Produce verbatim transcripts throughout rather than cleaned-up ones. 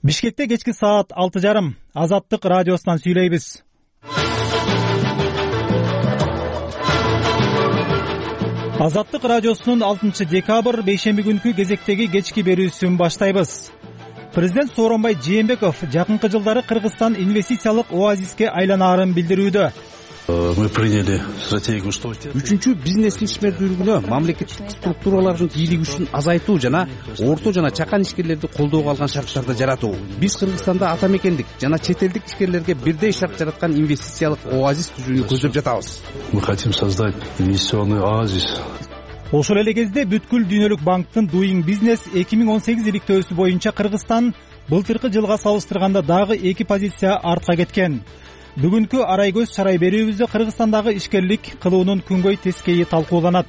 Бишкекте кечки саат алты жарым Азаттык радиосунан сүйлөйбүз. Азаттык радиосунун алтынчы декабрь бейшемби күнкү кезектеги кечки берүүсүн баштайбыз. Президент Сооронбай Жээнбеков жакынкы жылдары Кыргызстан инвестициялык оазиске айланаарын билдирүүдө. Мы приняли стратегию устойчивости. Үчүнчү бизнестин ишмердүүлүгүнө мамлекеттик структуралардын бийлиги күчүн азайтуу жана орто жана чакан ишкерлерди колдоого алган шарттарды жаратуу. Биз Кыргызстанда ата мекендик жана чет элдик ишкерлерге бирдей шарт жараткан инвестициялык оазис түзүүнү көздөп жатабыз. Мы хотим создать инвестиционный оазис. Ошол эле кезде бүткүл дүйнөлүк банктын Doing Business эки миң он сегиз иликтөөсү боюнча Кыргызстан былтыркы жылга салыштырганда дагы эки позиция артка кеткен. Бүгүнкү арай көз чарай берүүбүздө Кыргызстандагы ишкерлик кылуунун күнгөй тескейи талкууланат.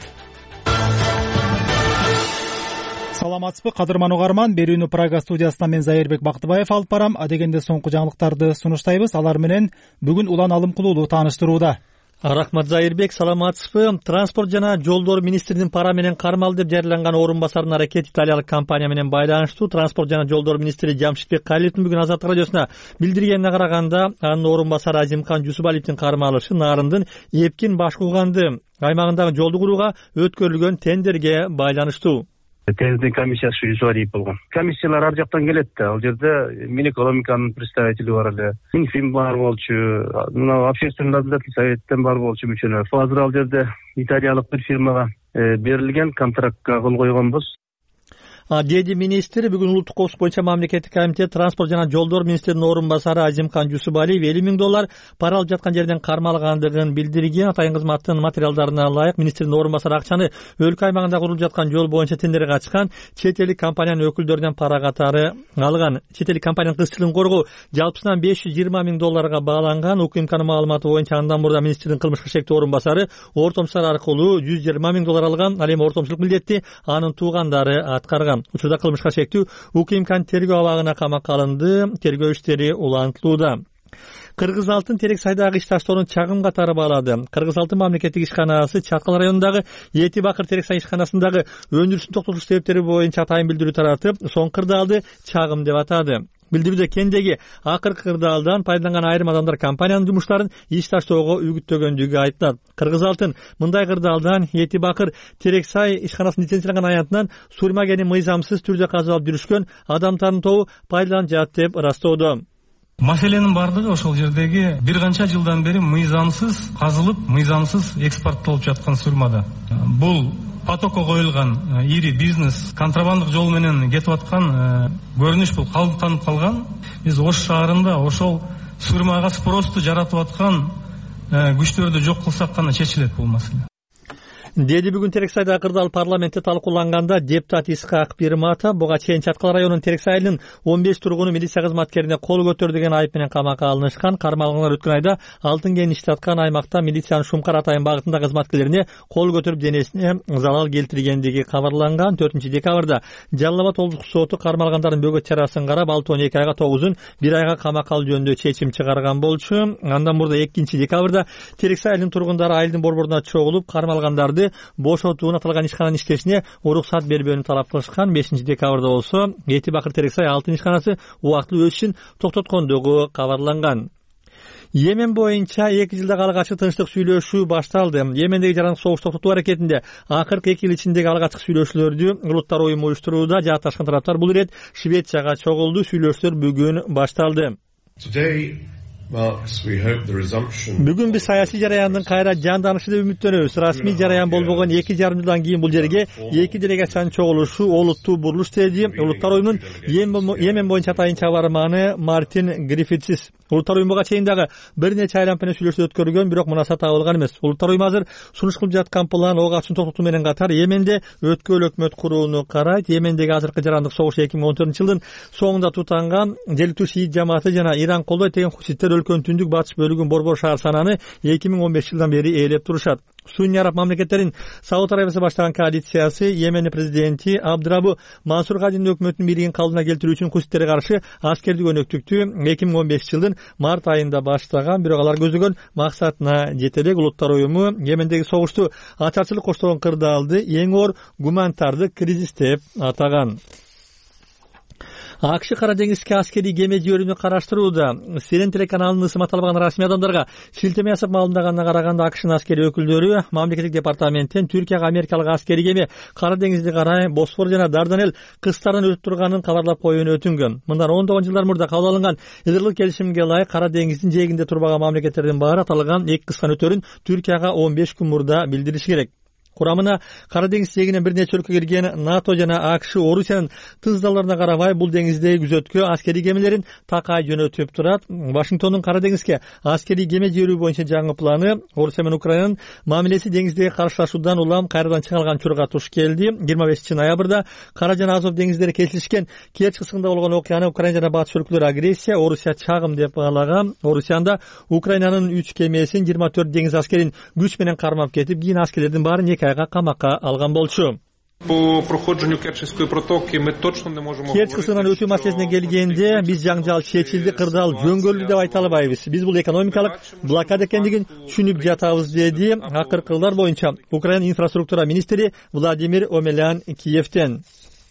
Саламатсызбы кадырман угарман, берүүнү Прага студиясынан мен Зайырбек Бактыбаев алып барам. Адегенде соңку жаңылыктарды сунуштайбыз. Алар менен бүгүн Улан Алым Кулуулу тааныштырууда. Рахмат Зайырбек, саламатсызбы? Транспорт жана жолдор министринин пара менен кармалды деп жарыяланган орун басарынын аракети италиялык компания менен байланыштуу. Транспорт жана жолдор министри Жамшитбек Калиевдин бүгүн Азаттык радиосуна билдиргенине караганда, анын орун басары Азимкан Жусупалиевдин кармалышы Нарындын Эпкин Башкуганды аймагындагы жолду курууга өткөрүлгөн тендерге байланыштуу. Тендердин комиссиясы Жусупалиев болгон. Комиссиялар ар жактан келет да. Ал жерде Минэкономиканын представители бар эле, Минфин бар болчу, мына общественный наблюдательный советтен бар болчу мүчөлөр. Азыр ал жерде италиялык бир фирмага берилген контрактка кол койгонбуз. Деди министр бүгүн улуттук коопсуздук боюнча мамлекеттик комитет транспорт жана жолдор министринин орун басары Азимкан Жусупалиев элүү миң доллар пара алып жаткан жерден кармалгандыгын билдирген. Атайын кызматтын материалдарына ылайык министрдин орун басары акчаны өлкө аймагында курулуп жаткан жол боюнча тендерге катышкан чет элдик компаниянын өкүлдөрүнөн пара катары алган. Чет элдик компаниянын кызчылыгын коргоо жалпысынан беш жүз жыйырма миң долларга бааланган. УКМКнын маалыматы боюнча андан мурда министрдин кылмышка шектүү орун басары ортомчулар аркылуу жүз жыйырма миң доллар алган. Ал эми ортомчулук милдетти анын туугандары аткарган. Учурда кылмышка шектүү УКМКнын тергөө абагына камакка алынды. Тергөө иштери улантылууда. Кыргыз алтын терек сайдагы ишташторун чагым катары баалады. Кыргыз алтын мамлекеттик ишканасы Чаткал районундагы Эти Бакыр терек сай ишканасындагы өндүрүштүн токтотуш себептери боюнча атайын билдирүү таратып, соң кырдаалды чагым деп атады. Билдирүүдө кендеги акыркы кырдаалдан пайдаланган айрым адамдар компаниянын жумуштарын иш таштоого үгүттөгөндүгү айтылат. Кыргыз алтын мындай кырдаалдан Эти Бакыр терек сай ишканасынын лицензияланган аянтынан сурмагени мыйзамсыз түрдө казып алып жүрүшкөн адамдардын тобу пайдаланып жатат деп ырастоодо. Маселенин бардыгы ошол жердеги бир канча жылдан бери мыйзамсыз казылып, мыйзамсыз экспорттолуп жаткан сурмада. Бул потокко коюлган ири бизнес контрабандык жол менен кетип аткан көрүнүш бул калыптанып калган. Биз Ош шаарында ошол сурмага спросту жаратып аткан күчтөрдү жок кылсак гана чечилет бул маселе. Деди бүгүн Терексайдагы кырдаал парламентте талкууланганда депутат Исхак Пирматов буга чейин Чаткал районунун Терексай айылынын он беш тургуну милиция кызматкерине кол көтөрдү деген айып менен камакка алынышкан. Кармалгандар өткөн айда алтын кен иштаткан аймакта милициянын Шумкар Атайын багытында кызматкерлерине кол көтөрүп денесине залал келтиргендиги кабарланган. төртүнчү декабрда Жалал Абад облустук соту кармалгандардын бөгөт чарасын карап, алты он эки айга тогузун бир айга камакка алуу жөнүндө чечим чыгарган болчу. Андан мурда экинчи декабрда Терексай айылынын тургундары айылдын борборуна чогулуп кармалгандарды бошотууна аталган ишкананын иштешине уруксат бербөөнү талап кылышкан. бешинчи декабрда болсо Эти Бакыр Терексай алтын ишканасы убактылуу өз ишин токтоткондугу кабарланган. Йемен боюнча эки жылдагы алгачкы тынчтык сүйлөшүү башталды. Йемендеги жарандык согуш токтотуу аракетинде акыркы эки жыл ичиндеги алгачкы сүйлөшүүлөрдү Улуттар уюму уюштурууда. Жаатташкан тараптар бул ирет Швецияга чогулду. Сүйлөшүүлөр бүгүн башталды. Бүгүн биз саясий жараяндын кайра жанданышы деп үмүттөнөбүз. Расмий жараян болбогон эки жарым жылдан кийин бул жерге эки делегациянын чогулушу олуттуу бурулуш деди Улуттар уюмунун Йемен боюнча атайын чабарманы Мартин Гриффитс. Улуттар уюм буга чейин дагы бир нече айланып менен сүйлөшүү өткөргөн, бирок мунаса табылган эмес. Улуттар уюм азыр сунуш кылып жаткан план ок атышын токтотуу менен катар Йеменде өткөл өкмөт курууну карайт. Йемендеги азыркы жарандык согуш эки миң он төртүнчү жылдын соңунда тутанган желектүү шиит жамааты жана Иран колдойт деген хуситтер өлкөнүн түндүк батыш бөлүгүн борбор шаар сананы эки миң он беш жылдан бери ээлеп турушат. Сунни араб мамлекеттерин Сауд Арабиясы баштаган коалициясы Йемендин президенти Абдрабу Мансур Гадинин өкмөтүнүн бийлигин калыбына келтирүү үчүн хуситтерге каршы аскердик өнөктүктү эки миң он бешинчи жылдын март айында баштаган, бирок алар көздөгөн максатына жете элек. Улуттар уюму Йемендеги согушту ачарчылык коштогон кырдаалды эң оор гуманитардык кризис деп атаган. акш кара деңизге аскерий кеме жиберүүнү караштырууда. Сирен телеканалынын ысымат алган расмий адамдарга шилтеме жасап маалымдаганына караганда акштын аскерий өкүлдөрү мамлекеттик департаменттен Түркияга америкалык аскерий кеме Кара деңизди карай Босфор жана Дарданелл кыстарынан өтүп турганын кабарлап коюуну өтүнгөн. Мындан ондогон жылдар мурда кабыл алынган Идилик келишимге ылайык Кара деңиздин жээгинде турбаган мамлекеттердин баары аталган эки кыскан өтөрүн Түркияга он беш күн мурда билдириши керек. Курамына Кара деңиз жээгинен бир нече өлкө кирген НАТО жана АКШ Орусиянын тыздаларына карабай бул деңиздеги күзөткө аскерий кемелерин такай жөнөтүп турат. Вашингтондун Кара деңизге аскерий кеме жиберүү боюнча жаңы планы Орусия менен Украинанын мамилеси деңиздеги каршылашуудан улам кайрадан чыңалган чурга туш келди. жыйырма бешинчи ноябрда Кара жана Азов деңиздери кесилишкен Керчь кыскында болгон окуяны Украина жана батыш өлкөлөр агрессия, Орусия чагым деп баалаган. Орусияда Украинанын үч кемесин жыйырма төрт деңиз аскерин күч менен кармап кетип, кийин аскерлердин баарын эки айга камакка алган болчу. По проходжению Керченской протоки мы точно не можем. Керчь кысынан өтүү маселесине келгенде биз жаңжал чечилди, кырдаал жөнгөлдү деп айта албайбыз. Биз бул экономикалык блокада экендигин түшүнүп жатабыз, деди акыркы ылдар боюнча Украина инфраструктура министри Владимир Омелян Киевтен.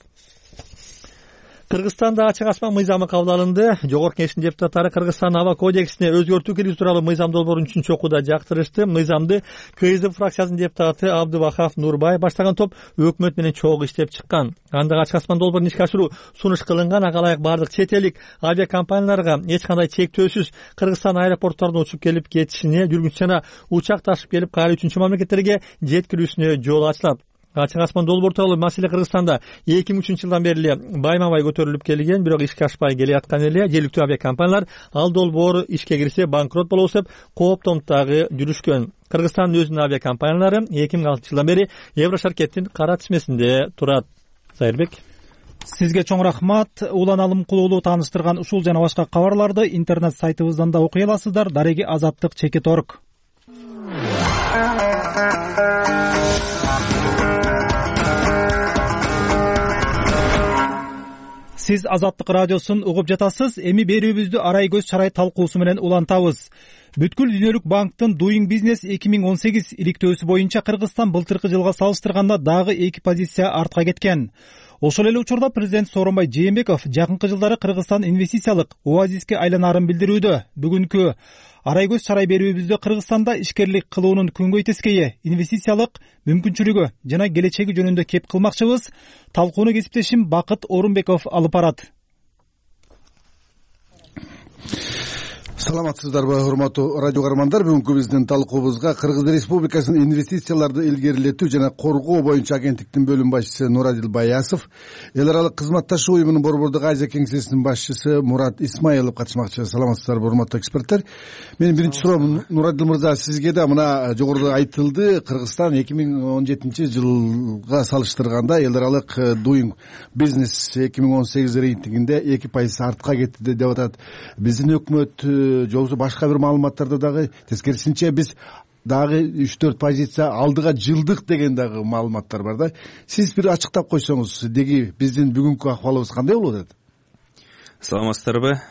Кыргызстанда ачык асман мыйзамы кабыл алынды. Жогорку Кеңештин депутаттары Кыргызстан аба кодексине өзгөртүү киргизүү тууралуу мыйзам долбоорун үчүнчү окууда жактырышты. Мыйзамды КСДП фракциясынын депутаты Абдывахап Нурбай баштаган топ өкмөт менен чогуу иштеп чыккан. Андагы ачык асман долбоорун ишке ашыруу сунуш кылынган, ага ылайык бардык чет элдик авиакомпанияларга эч кандай чектөөсүз Кыргызстан аэропорттарына учуп келип кетишине, жүргүнчү жана учак ташып келип кайра үчүнчү мамлекеттерге жеткирүүсүнө жол ачылат. Ачык асман долбоор тууралуу маселе Кыргызстанда эки миң үчүнчү жылдан бери байма-бай көтөрүлүп келген, бирок ишке ашпай келаткан эле. Жергиликтүү авиакомпаниялар ал долбоор ишке кирсе банкрот болобуз деп кооптомдагы жүрүшкөн. Кыргызстандын өзүнүн авиакомпаниялары эки миң алтынчы жылдан бери Еврошаркеттин кара тизмесинде турат. Зайырбек, сизге чоң рахмат. Улан Алымкулуулу тааныштырган ушул жана башка кабарларды интернет сайтыбыздан да окуй аласыздар. Дареги азаттык чекит точка орг. Сиз Азаттык радиосун угуп жатасыз. Эми берүүбүздү арай көз чарай талкуусу менен улантабыз. Бүткүл дүйнөлүк банктын Doing Business эки миң он сегиз иликтөөсү боюнча Кыргызстан былтыркы жылга салыштырганда дагы эки позиция артка кеткен. Ошол эле учурда президент Сооронбай Жээнбеков жакынкы жылдары Кыргызстан инвестициялык оазиске айланаарын билдирүүдө. Бүгүнкү арай көз чарай берүүбүздө Кыргызстанда ишкерлик кылуунун күнгөй тескейи, инвестициялык мүмкүнчүлүгү жана келечеги жөнүндө кеп кылмакчыбыз. Талкууну кесиптешим Бакыт Орунбеков алып барат. Саламатсыздарбы, урматтуу радио каармандар. Бүгүнкү биздин талкуубузга Кыргыз Республикасынын инвестицияларды илгерилетүү жана коргоо боюнча агенттиктин бөлүм башчысы Нурадил Баясов, эл аралык кызматташуу уюмунун Борбордук Азия кеңсесинин башчысы Мурат Исмаилов катышмакчы. Саламатсыздарбы, урматтуу эксперттер. Менин биринчи суроом, Нурадил мырза, сизге да мына жогоруда айтылды, Кыргызстан эки миң он жетинчи жылга салыштырганда эл аралык Doing Business эки миң он сегиз рейтингинде эки пайыз артка кетти деп атат. Биздин өкмөт жолсу башка бир маалыматтарда дагы тескерисинче биз дагы үч төрт позиция алдыга жылдык деген дагы маалыматтар бар да. Сиз бир ачыктап койсоңуз, деги биздин бүгүнкү акыбалыбыз кандай болот атат? Саламатсыздарбы.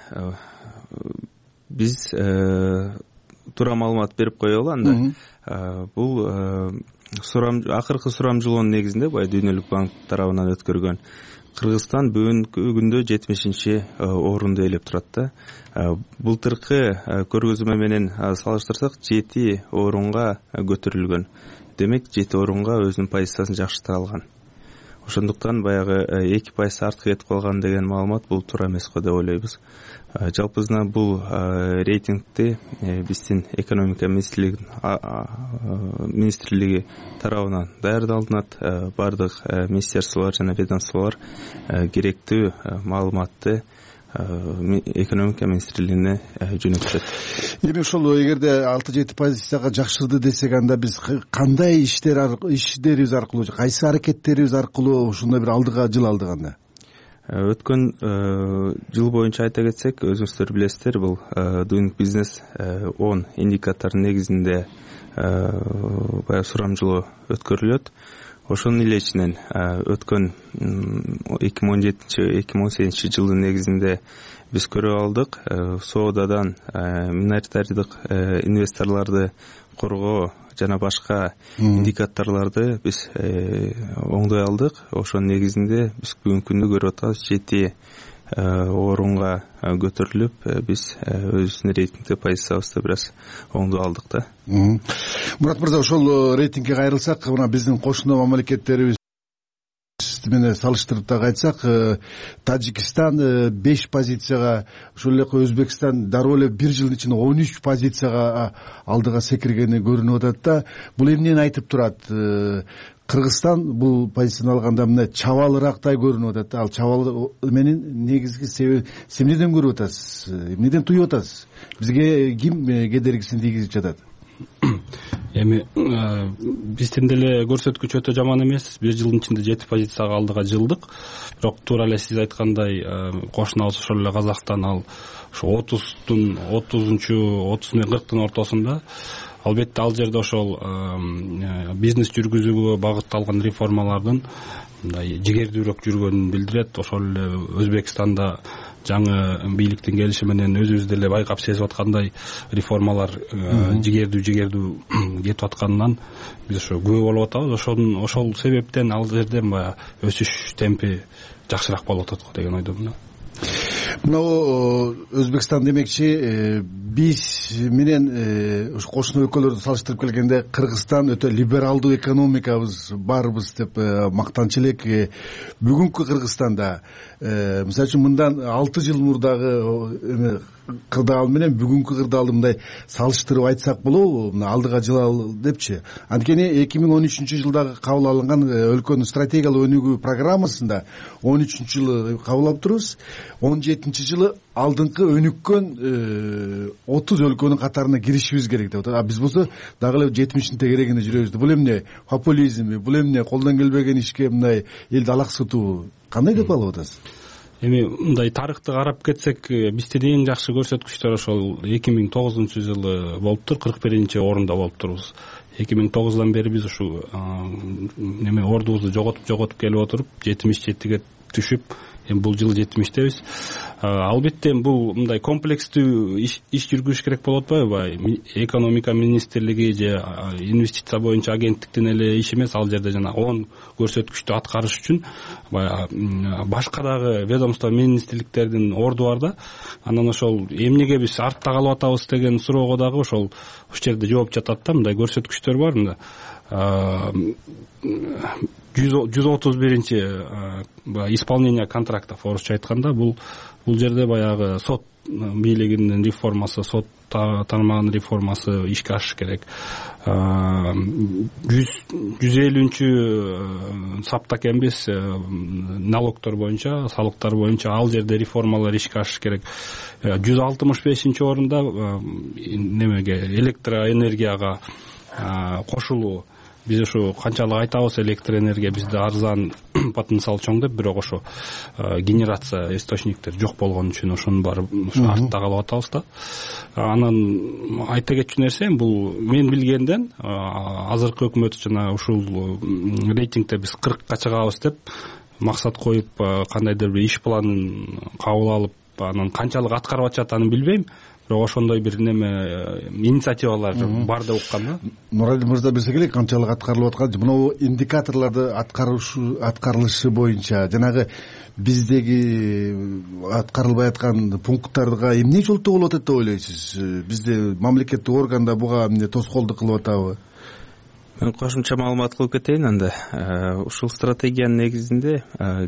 Биз туура маалымат берип коелу анда. Бул сурам акыркы сурамжылоонун негизинде бай Дүйнөлүк банк тарабынан өткөргөн Кыргызстан бүгүнкү күндө жетимишинчи орунду ээлеп турат да. Былтыркы көргөзмө менен салыштырсак жети орунга көтөрүлгөн. Демек жети орунга өзүнүн позициясын жакшырта алган. Ошондуктан баягы эки пайыз артка кетип калган деген маалымат бул туура эмес го деп ойлойбуз. Жалпысына бул рейтингти биздин экономика министрлиги министрлиги тарабынан даярдалынат. Бардык министерстволор жана ведомстволор керектүү маалыматты экономика министрлигине жөнөтүшөт. Эми ошол эгерде алты жети позицияга жакшырды десек, анда биз кандай иштер иштерибиз аркылуу, кайсы аракеттерибиз аркылуу ушундай бир алдыга жыл алдык анда? Өткөн жыл боюнча айта кетсек, өзүңүздөр билесиздер, бул Doing Business он индикаторунун негизинде баягы сурамжылоо өткөрүлөт. Ошонун эле ичинен өткөн эки миң он жетинчи эки миң он сегизинчи жылдын негизинде биз көрүп алдык, соодадан миноритардык инвесторлорду коргоо жана башка индикаторлорду биз оңдой алдык. Ошонун негизинде биз бүгүнкү күндө көрүп атабыз, жети орунга көтөрүлүп биз өзүбүздүн рейтингде позициябызды бир аз оңдоп алдык да. Мурат мырза, ошол рейтингге кайрылсак, мына биздин кошуна мамлекеттерибиз менен салыштырып дагы айтсак, Тажикстан беш позицияга, ошол эле Өзбекстан дароо эле бир жылдын ичинде он үч позицияга алдыга секиргени көрүнүп атат да. Бул эмнени айтып турат? Кыргызстан бул позицияны алганда мына чабалыраактай көрүнүп атат. Ал чабал менин негизги себеби сиз эмнеден көрүп атасыз? Эмнеден туюп атасыз? Бизге ким кедергисин тийгизип жатат? Эми биздин деле көрсөткүч өтө жаман эмес. Бир жылдын ичинде жети позицияга алдыга жылдык. Бирок туура эле сиз айткандай кошунабыз ошол эле Казакстан ал ошо отуздун отузунчу отуз менен кырктын ортосунда. Албетте ал жерде ошол бизнес жүргүзүүгө багытталган реформалардын мындай жигердүүрөөк жүргөнүн билдирет. Ошол эле Өзбекстанда жаңы бийликтин келиши менен өзүбүз деле байкап сезип аткандай реформалар жигердүү жигердүү кетип атканынан биз ошо күбө болуп атабыз. Ошонун ошол себептен ал жерде баягы өсүш темпи жакшыраак болуп атат го деген ойдомун. Мына Өзбекстан демекчи, биз менен ушу кошуна өлкөлөрдү салыштырып келгенде Кыргызстан өтө либералдуу экономикабыз барбыз деп мактанчу элек. Бүгүнкү Кыргызстанда, мисалы үчүн мындан алты жыл мурдагы кырдаал менен бүгүнкү кырдаалды мындай салыштырып айтсак болобу? Мына алдыга жылал депчи. Анткени эки миң он үчүнчү жылдагы кабыл алынган өлкөнүн стратегиялык өнүгүү программасында он үчүнчү жылы кабыл алып турбуз. он жетинчи жылы алдыңкы өнүккөн отуз өлкөнүн катарына киришибиз керек деп атат. А биз болсо дагы эле жетимиштин тегерегинде жүрөбүз. Бул эмне? Популизмби? Бул эмне? Колдон келбеген ишке мындай элди алаксытуу? Кандай деп алып атасыз? Эми мындай тарыхты карап кетсек, биздин эң жакшы көрсөткүчтөр ошол эки миң тогузунчу жылы болуптур, кырк биринчи орунда болуп турбуз. эки миң тогуздан бери биз ушу неме ордубузду жоготуп жоготуп келип отуруп жетимиш жетиге түшүп, эми бул жылы жетимиштебиз. Албетте бул мындай комплекстүү иш, иш жүргүзүш керек болуп атпайбы? Экономика министрлиги же инвестиция боюнча агенттиктин эле иши эмес, ал жерде жана он көрсөткүчтү аткарыш үчүн башка дагы ведомство министрликтердин орду бар да. Анан ошол эмнеге биз артта калып атабыз деген суроого дагы ошол ушул жерде жооп жатат да. Мындай көрсөткүчтөр бар мында. жүз отуз биринчи исполнение контрактов орусча айтканда, бул бул жерде баягы сот бийлигинин реформасы, сот тармагынын реформасы ишке ашыш керек. жүз элүүнчү саптак эмес налогтор боюнча, салыктар боюнча ал жерде реформалар ишке ашыш керек. жүз алтымыш бешинчи орунда немеге электроэнергияга кошулуу. Биз ушу канчалык айтабыз, электроэнергия бизде арзан, потенциал чоң деп, бирок ошо генерация источниктер жок болгон үчүн ошонун баары артта калып атабыз да. Анан айта кетчү нерсе, бул мен билгенден азыркы өкмөт жана ушул рейтингде биз кыркка чыгабыз деп максат коюп, кандайдыр бир иш планын кабыл алып, анан канчалык аткарып атышат аны билбейм. Бирок ошондой бир неме инициативалар бар деп уккам да. Нуралий мырза билсе керек канчалык аткарылып аткан, мына индикаторлорду аткарылышы боюнча жанагы биздеги аткарылбай аткан пункттарга эмне жолтоо болуп атат деп ойлойсуз? Бизде мамлекеттик органда буга эмне тоскоолдук кылып атабы? Мен кошумча маалымат кылып кетейин анда. Ушул стратегиянын негизинде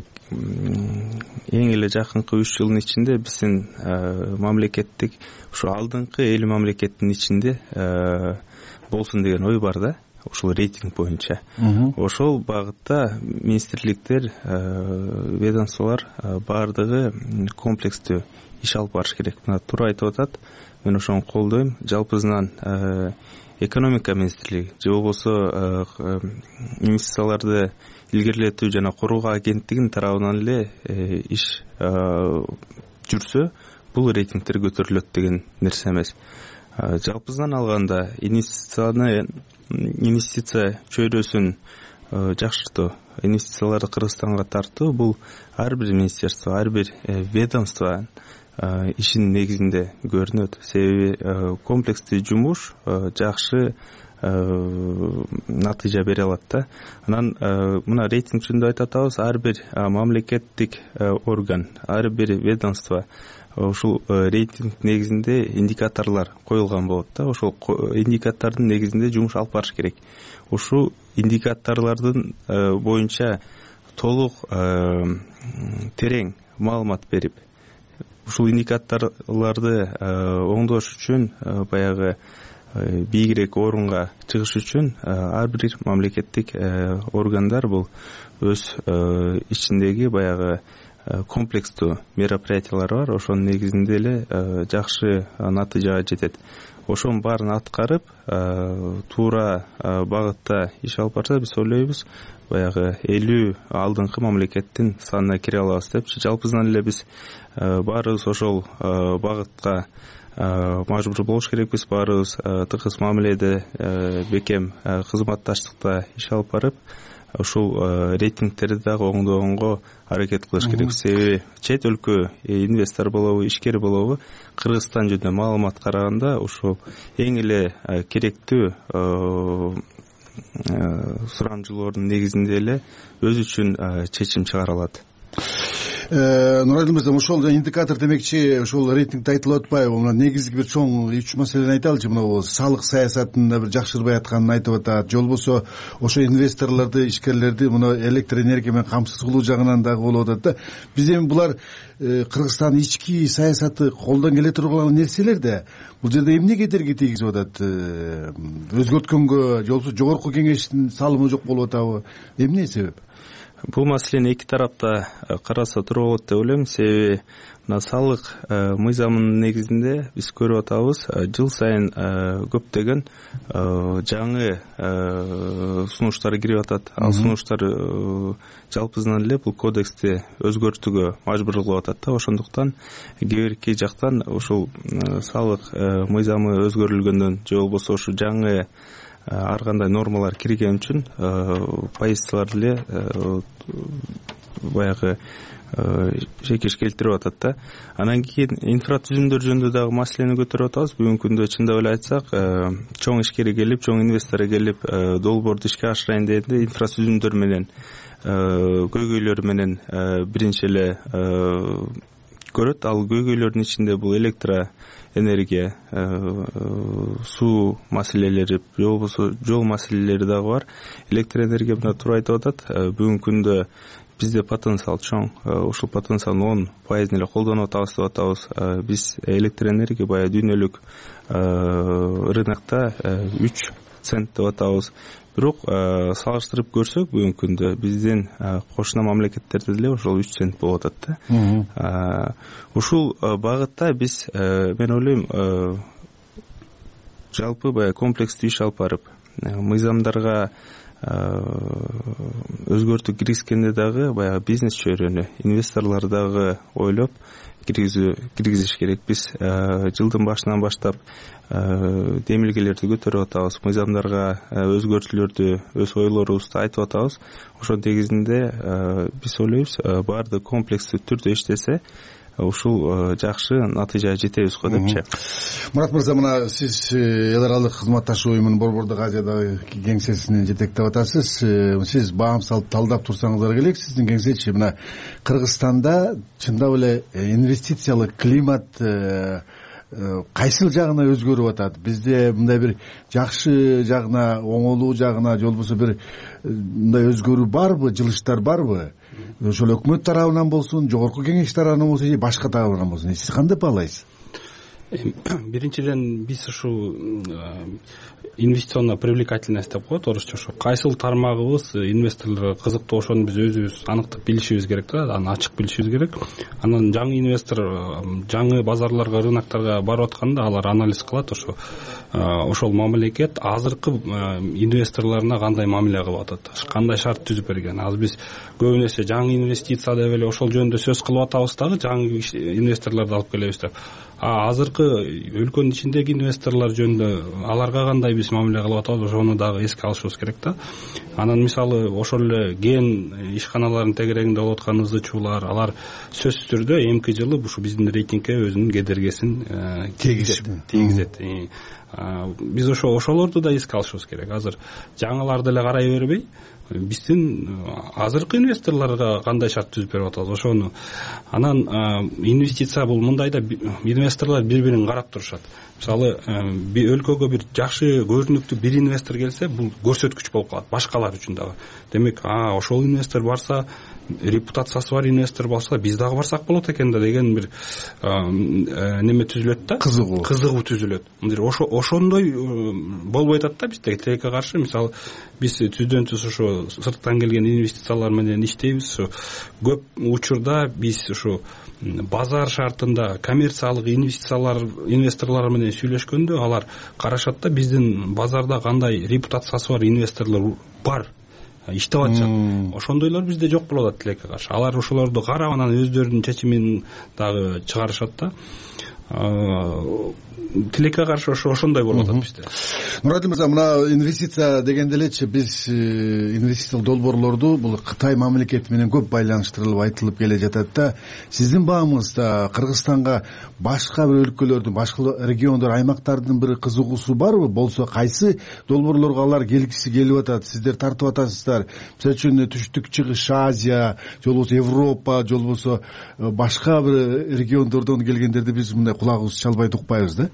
эң эле жакынкы үч жылдын ичинде биздин мамлекеттик ушу алдыңкы элүү мамлекеттин ичинде болсун деген ой бар да, ушул рейтинг боюнча. Ошол багытта министрликтер, ведомстволор баардыгы комплекстүү иш алып барыш керек. Мына туура айтып атат. Мен ошону колдойм. Жалпысынан экономика министрлиги же болбосо инвестицияларды илгерилетүү жана коргоо агенттигинин тарабынан эле иш жүрсө, бул рейтингтер көтөрүлөт деген нерсе эмес. Жалпысынан алганда инвестицияны инвестиция чөйрөсүн жакшыртуу, инвестицияларды Кыргызстанга тартуу бул ар бир министерство, ар бир ведомство ишинин негизинде көрүнөт. Себеби комплекстүү жумуш жакшы натыйжа бере алат да. Анан мына рейтинг жөнүндө айтып атабыз, ар бир мамлекеттик орган, ар бир ведомство ушул рейтинг негизинде индикаторлор коюлган болот да. Ошол индикатордун негизинде жумуш алып барыш керек. Ушул индикаторлордун боюнча толук терең маалымат берип, ушул индикаторлорду оңдош үчүн, баягы бийигирээк орунга чыгыш үчүн ар бир мамлекеттик органдар бул өз ичиндеги баягы комплекстүү мероприятиялар бар. Ошонун негизинде эле жакшы натыйжага жетет. Ошонун баарын аткарып, туура багытта иш алып барса, биз ойлойбуз, баягы элүү алдыңкы мамлекеттин санына кире алабыз деп. Жалпысынан эле биз баарыбыз ошол багытка мажбур болуш керекпиз. Баарыбыз тыгыз мамиледе, бекем кызматташтыкта иш алып барып, ушул рейтингтерди дагы оңдогонго аракет кылыш керек. Себеби чет өлкө инвестор болобу, ишкер болобу, Кыргызстан жөнүндө маалымат караганда ушул эң эле керектүү сурамжылоордун негизинде эле өзү үчүн чечим чыгара алат. Нурадил мырза, ошол индикатор демекчи, ошол рейтингде айтылып атпайбы? Мына негизги бир чоң үч маселени айталычы. Мына салык саясатында бир жакшырбай атканын айтып атат. Жол болсо ошо инвесторлорду, ишкерлерди мына электр энергия менен камсыз кылуу жагынан дагы болуп атат да. Биз эми булар Кыргызстандын ички саясаты колдон келе турган нерселер да. Бул жерде эмне кедерги тийгизип атат? Өзгөрткөнгө, же болбосо жогорку кеңештин салымы жок болуп атабы? Эмне себеп? Бул маселени эки тарапта караса туура болот деп ойлойм. Себеби мына салык мыйзамынын негизинде биз көрүп атабыз, жыл сайын көптөгөн жаңы сунуштар кирип атат. Ал сунуштар жалпысынан эле бул кодексти өзгөртүүгө мажбур кылып атат да. Ошондуктан кээ бирки жактан ушул салык мыйзамы өзгөрүлгөндөн, же болбосо ушу жаңы ар кандай нормалар кирген үчүн позициялар эле баягы шекеш келтирип атат да. Анан кийин инфратүзүмдөр жөнүндө дагы маселени көтөрүп атабыз. Бүгүнкү күндө чындап эле айтсак, чоң ишкер келип, чоң инвестор келип, долбоорду ишке ашырайын дегенде инфратүзүмдөр менен, көйгөйлөр менен биринчи эле көрөт. Ал көйгөйлөрдүн ичинде бул электро энергия, суу маселелери, же болбосо жол маселелери дагы бар. Электр энергия мына туура айтып атат. Бүгүнкү күндө бизде потенциал чоң. Ушул потенциалдын он пайызын эле колдонуп атабыз деп атабыз. Биз электр энергия баягы дүйнөлүк рынокто үч цент деп атабыз. Бирок салыштырып көрсөк, бүгүнкү күндө биздин кошуна мамлекеттерде деле ошол үч цент болуп атат да. Ушул багытта биз, мен ойлойм, жалпы баягы комплекстүү иш алып барып, мыйзамдарга өзгөртүү киргизгенде дагы баягы бизнес чөйрөнү, инвесторлор дагы ойлоп киргизүү киргизиш керек. Биз жылдын башынан баштап демилгелерди көтөрүп атабыз, мыйзамдарга өзгөртүүлөрдү, өз ойлорубузду айтып атабыз. Ошонун негизинде биз ойлойбуз, баарды комплекстүү түрдө иштесе, ушул жакшы натыйжага жетебиз го депчи. Мурат мырза, мына сиз эл аралык кызматташуу уюмунун Борбордук Азиядагы кеңсесин жетектеп атасыз. Сиз баам салып талдап турсаңыздар келек. Сиздин кеңсечи мына Кыргызстанда чындап эле инвестициялык климат кайсыл жагына өзгөрүп атат? Бизде мындай бир жакшы жагына, оңолуу жагына, же болбосо бир мындай өзгөрүү барбы, жылыштар барбы? Ошол өкмөт тарабынан болсун, жогорку кеңеш тарабынан болсун, же башка тарабынан болсун, сиз кандай баалайсыз? Биринчиден биз ушул инвестиционная привлекательность деп коет орусча, ошо кайсыл тармагыбыз инвесторлорго кызыктуу, ошону биз өзүбүз аныктап билишибиз керек да, аны ачык билишибиз керек. Анан жаңы инвестор жаңы базарларга, рыноктарга барып атканда алар анализ кылат, ошо ошол мамлекет азыркы инвесторлоруна кандай мамиле кылып атат, кандай шарт түзүп берген. Азыр биз көбүн эсе жаңы инвестиция деп эле ошол жөнүндө сөз кылып атабыз дагы, жаңы инвесторлорду алып келебиз деп. А азыркы башкы өлкөнүн ичиндеги инвесторлор жөнүндө аларга кандай биз мамиле кылып атабыз, ошону дагы эске алышыбыз керек да. Анан мисалы ошол эле ген ишканалардын тегерегинде болуп аткан ызы чуулар, алар сөзсүз түрдө эмки жылы ушу биздин рейтингке өзүнүн кедергисин тийгизет. Биз ошо ошолорду да эске алышыбыз керек. Азыр жаңыларды эле карай бербей, биздин азыркы инвесторлорго кандай шарт түзүп берип атабыз, ошону. Анан инвестиция бул мындайда инвесторлор бири-бирин карап турушат. Мисалы өлкөгө бир жакшы көрүнүктүү бир инвестор келсе, бул көрсөткүч болуп калат башкалар үчүн дагы. Демек, а ошол инвестор барса, репутациясы бар инвестор болсо, биз дагы барсак болот экен да деген бир неме түзүлөт да, кызыгуу кызыгуу түзүлөт. Ошо ошондой болбой атат да бизде тилекке каршы. Мисалы биз түздөн түз ошо сырттан келген инвестициялар менен иштейбиз. Көп учурда биз ушу базар шартында коммерциялык инвестициялар инвесторлор менен сүйлөшкөндө, алар карашат да биздин базарда кандай репутациясы бар инвесторлор бар, иштеп атышат. Ошондойлор бизде жок болуп атат тилекке каршы. Алар ошолорду карап, анан өздөрүнүн чечимин дагы чыгарышат да. Тилекке каршы ошо ошондой болуп атат бизде. Мурат мырза, мына инвестиция дегенде элечи биз инвестициялык долбоорлорду бул Кытай мамлекети менен көп байланыштырылып айтылып келе жатат да. Сиздин баамыңызда Кыргызстанга башка бир өлкөлөрдүн, башка региондор, аймактардын бир кызыгуусу барбы? Болсо кайсы долбоорлорго алар келгиси келип атат? Сиздер тартып атасыздар? Мисалы үчүн Түштүк Чыгыш Азия, же болбосо Европа, же болбосо башка бир региондордон келгендерди биз мындай кулагыбыз чалбай укпайбыз да.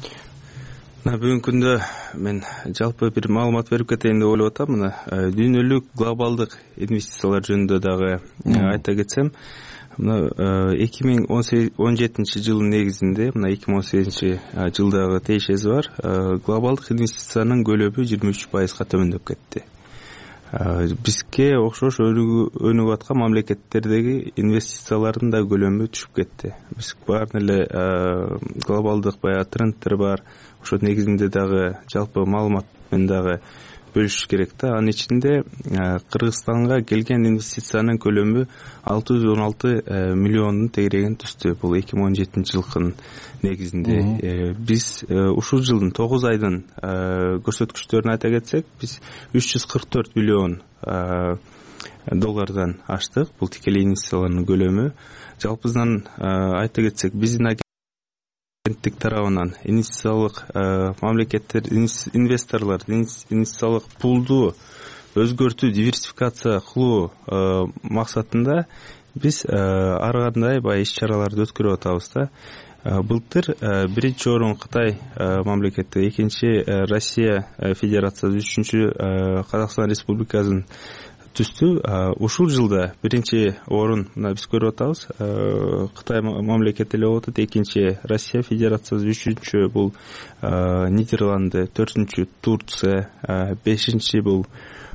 Бүгүнкү күндө мен жалпы бир маалымат берип кетейин деп ойлоп атам. Мына дүйнөлүк глобалдык инвестициялар жөнүндө дагы айта кетсем, мына эки миң он жетинчи жылдын негизинде, мына эки миң он сегизинчи жылдагы тиешеси бар, глобалдык инвестициянын көлөмү жыйырма үч пайызга төмөндөп кетти. Бизге окшош өнүгүп аткан мамлекеттердеги инвестициялардын да көлөмү түшүп кетти. Биз баарын эле глобалдык баягы трендтер бар. Ошо негизинде дагы жалпы маалымат менен дагы бөлүшүш керек да. Анын ичинде Кыргызстанга келген инвестициянын көлөмү алты жүз он алты миллиондун тегерегин түздү. Бул эки миң он жетинчи жылкынын негизинде. Биз ушул жылдын тогуз айдын көрсөткүчтөрүн айта кетсек, биз үч жүз кырк төрт миллион доллардан аштык. Бул тикелей инвестициялардын көлөмү. Жалпысынан айта кетсек, биздин агенттик тарабынан инвестициялык мамлекеттер, инвесторлор инвестициялык пулду өзгөртүү, диверсификация кылуу максатында биз ар кандай баягы иш-чараларды өткөрүп атабыз да. Былтыр биринчи орун Кытай мамлекети, экинчи Россия Федерациясы, үчүнчү Казакстан Республикасынын түстү. Ушул жылда биринчи орун мына биз көрүп атабыз. Кытай мамлекети эле болуп атат, экинчи Россия Федерациясы, үчүнчү бул Нидерланды, төртүнчү Турция, бешинчи бул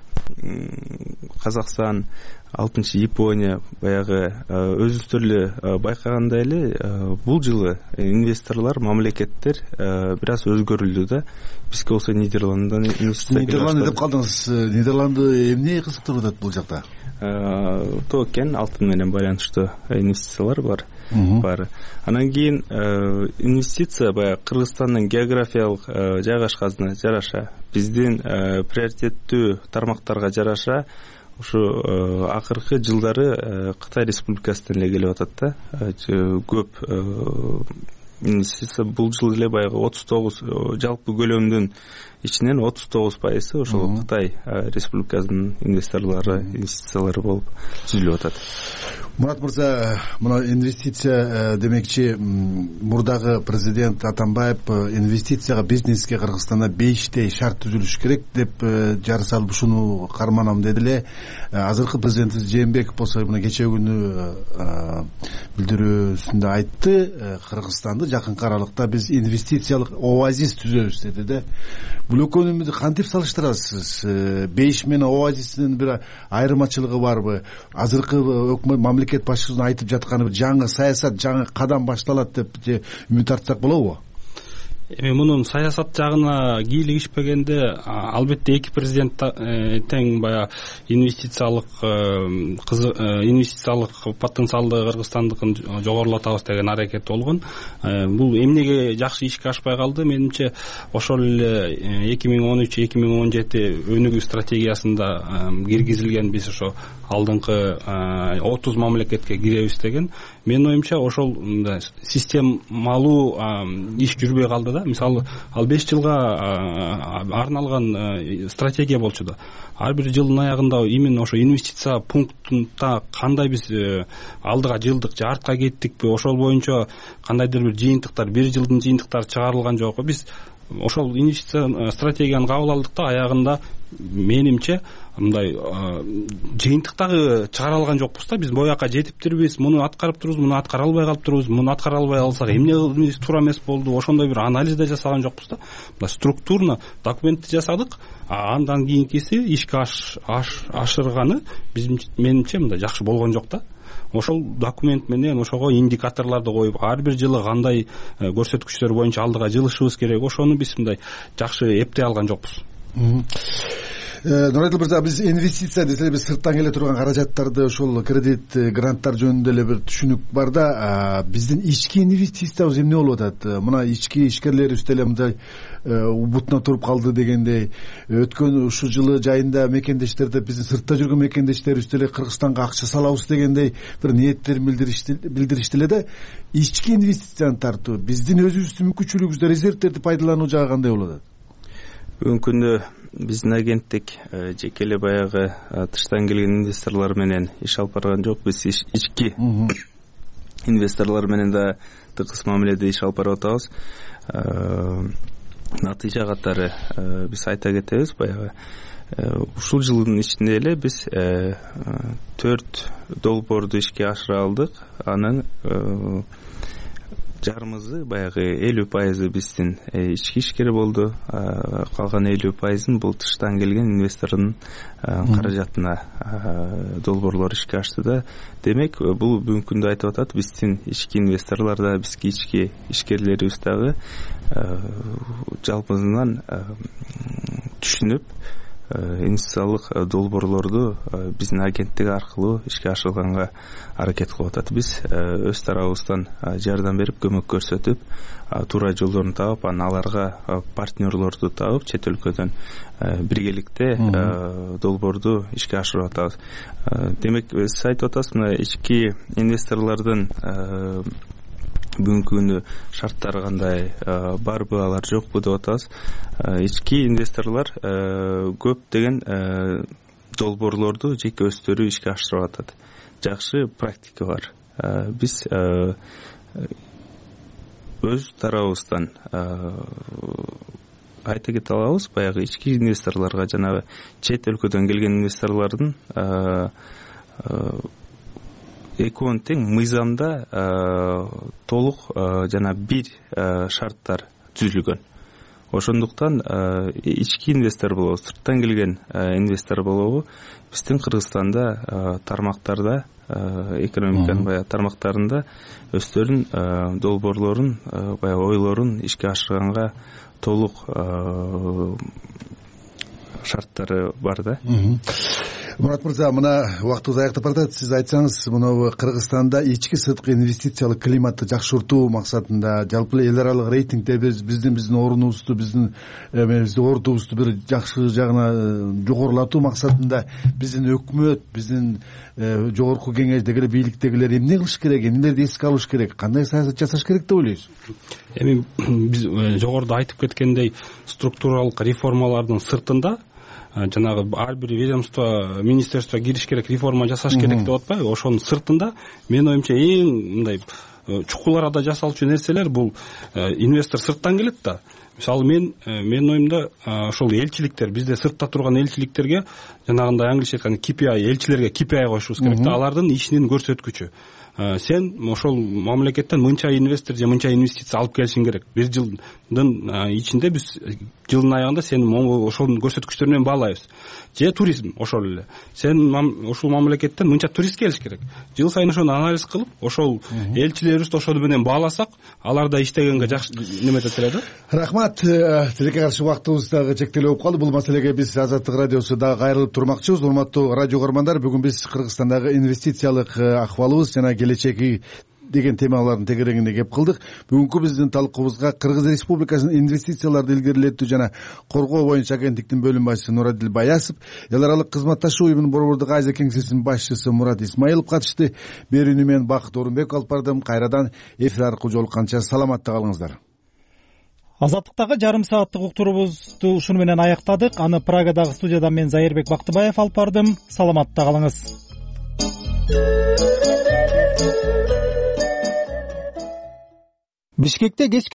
Казакстан, алтынчы Япония. Баягы өзүңүздөр эле байкагандай эле бул жылы инвесторлор, мамлекеттер бир аз өзгөрүлдү да. Бизге болсо Нидерланддан инвестиция. Нидерланды деп калдыңыз. Нидерланды эмне кызыктырып атат бул жакта? Токен, алтын менен байланыштуу инвестициялар бар. бар. Анан кийин инвестиция баягы Кыргызстандын географиялык жайгашканына жараша, биздин приоритеттүү тармактарга жараша ушу акыркы жылдары Кытай Республикасынан эле келип атат да. Көп инвестиция бул жыл эле баягы отуз тогуз жалпы көлөмдүн ичинен отуз тогуз пайызы ошол Кытай Республикасынын инвесторлору, инвестициялары болуп түзүлүп атат. Мурат мырза, мына инвестиция демекчи, мурдагы президент Атамбаев инвестицияга, бизнеске Кыргызстанда бештей шарт түзүлүш керек деп жар салып ушуну карманам деди эле. Азыркы президентибиз Жээнбеков болсо мына кечээ күнү билдирүүсүндө айтты, Кыргызстанды жакынкы аралыкта биз инвестициялык оазис түзөбүз деди да. Бул экөөнү кантип салыштырасыз? Беш менен оазистин бир айырмачылыгы барбы? Азыркы өкмөт мамлекет башчысынын айтып жатканы жаңы саясат, жаңы кадам башталат деп үмүт артсак болобу? эми мунун саясат жагына кийлигишпегенде албетте эки президент тең баягы инвестициялык инвестициялык потенциалды Кыргызстандыкын жогорулатабыз деген аракет болгон. Бул эмнеге жакшы ишке ашпай калды? Менимче ошол эле эки миң он үч эки миң он жети өнүгүү стратегиясында киргизилген биз ошо алдыңкы отуз мамлекетке киребиз деген. Менин оюмча ошол системалуу иш жүрбөй калды да. Мисалы ал беш жылга арналган стратегия болчу да. Ар бир жылдын аягында именно ошо инвестиция пунктунда кандай биз алдыга жылдык же артка кеттикпи, ошол боюнча кандайдыр бир жыйынтыктар, бир жылдын жыйынтыктары чыгарылган жокпу. Биз ошол инвестиция стратегияны кабыл алдык да, аягында менимче мындай жыйынтыктагы чыгара алган жокпуз да. Биз бояка жетиптирбиз, муну аткарып турубуз, муну аткара албай калып турубуз, муну аткара албай алсак эмне туура эмес болду, ошондой бир анализ да жасаган жокпуз да. Мына структурно документти жасадык, андан кийинкиси ишке ашырганы менимче мындай жакшы болгон жок да. Ошол документ менен ошого индикаторлорду коюп, ар бир жылы кандай көрсөткүчтөр боюнча алдыга жылышыбыз керек, ошону биз мындай жакшы эптей алган жокпуз. Нурайдыл мырза, биз инвестиция десе биз сырттан келе турган каражаттарды, ошол кредит, гранттар жөнүндө эле бир түшүнүк бар да, биздин ички инвестициябыз эмне болуп атат? Мына ички ишкерлерибиз деле мындай убутуна туруп калды дегендей, өткөн ушул жылы жайында мекендештерде биздин сыртта жүргөн мекендештерибиз деле Кыргызстанга акча салабыз дегендей бир ниеттерин билдиришти эле да. Ички инвестицияны тартуу, биздин өзүбүздүн мүмкүнчүлүгүбүздө резервтерди пайдалануу жагы кандай болуп атат? Бүгүнкү күндө биздин агенттик жеке эле баягы тыштан келген инвесторлор менен иш алып барган жок. Биз ички инвесторлор менен да тыгыз мамиледе иш алып барып атабыз. Натыйжа катары биз айта кетебиз, баягы ушул жылдын ичинде эле биз төрт долбоорду ишке ашыра алдык. Анын жарымызы баягы элүү пайызы биздин ички ишкер болду. Калган элүү пайызын бул тыштан келген инвестордун каражатына долбоорлор ишке ашты да. Демек, бул бүгүнкү күндө айтып атат, биздин ички инвесторлор да, бизги ички ишкерлерибиз дагы жалпысынан түшүнүп инвестициялык долбоорлорду биздин агенттик аркылуу ишке ашырганга аракет кылып атат. Биз өз тарабыбыздан жардам берип, көмөк көрсөтүп, туура жолдорун таап, анан аларга партнерлорду таап, чет өлкөдөн биргеликте долбоорду ишке ашырып атабыз. Демек, сиз айтып атасыз, мына ички инвесторлордун бүгүнкү күндө шарттары кандай, барбы, алар жокпу деп атабыз. Ички инвесторлор көп деген долбоорлорду жеке өздөрү ишке ашырып атат. Жакшы практика бар. Биз өз тарабыбыздан айта кете алабыз, баягы ички инвесторлорго, жанагы чет өлкөдөн келген инвесторлордун экөөнүн тең мыйзамда толук жана бир шарттар түзүлгөн. Ошондуктан ички инвестор болобу, сырттан келген инвестор болобу, биздин Кыргызстанда тармактарда, экономиканын баягы тармактарында өздөрүнүн долбоорлорун, баягы ойлорун ишке ашырганга толук шарттары бар да. Мурат мырза, мына убактыбыз аяктап баратат. Сиз айтсаңыз, мына Кыргызстанда ички сырткы инвестициялык климатты жакшыртуу максатында жалпы эл аралык рейтингде биз биздин биздин орунубузду, биздин биздин ордубузду бир жакшы жагына жогорулатуу максатында биздин өкмөт, биздин жогорку кеңештеги бийликтегилер эмне кылыш керек, эмнелерди эске алыш керек, кандай саясат жасаш керек деп ойлойсуз? Эми биз жогоруда айтып кеткендей, структуралык реформалардын сыртында жанагы ар бир ведомство, министерство кириш керек, реформа жасаш керек деп атпайбы? Ошонун сыртында менин оюмча эң мындай чукул арада жасалчу нерселер бул инвестор сырттан келет да. Мисалы мен менин оюмда ошол элчиликтер, бизде сыртта турган элчиликтерге жанагындай англисче айтканда кей пи ай, элчилерге кей пи ай коюшубуз керек да, алардын ишинин көрсөткүчү. сен ошол мамлекеттен мынча инвестор же мынча инвестиция алып келишиң керек. Бир жылдын ичинде биз жылдын аягында сени ошонун көрсөткүчтөрү менен баалайбыз. Же туризм ошол эле. Сен ушул мамлекеттен мынча турист келиш керек. Жыл сайын ошону анализ кылып, ошол элчилерибизди ошол менен бааласак, алар да иштегенге жакшы неметет эле да. Рахмат. Тилекке каршы убактыбыз дагы чектелип болуп калды. Бул маселеге биз Азаттык радиосу дагы кайрылып турмакчыбыз. Урматтуу радио көрөрмандар, бүгүн биз Кыргызстандагы инвестициялык акыбалыбыз жана келечеги деген темалардын тегерегине кеп кылдык. Бүгүнкү биздин талкуубузга Кыргыз Республикасынын инвестицияларды илгерилетүү жана коргоо боюнча агенттиктин бөлүм башчысы Нурадил Баясов, эл аралык кызматташуу уюмунун Борбордук Азия кеңсесинин башчысы Мурат Исмаилов катышты. Берүүнү мен Бакыт Орунбеков алып бардым. Кайрадан эфир аркылуу жолукканча саламатта калыңыздар. Азаттыктагы жарым сааттык уктуруубузду ушуну менен аяктадык. Аны Прагадагы студиядан мен Зайырбек Бактыбаев алып бардым. Саламатта калыңыз. Бишкекте кечки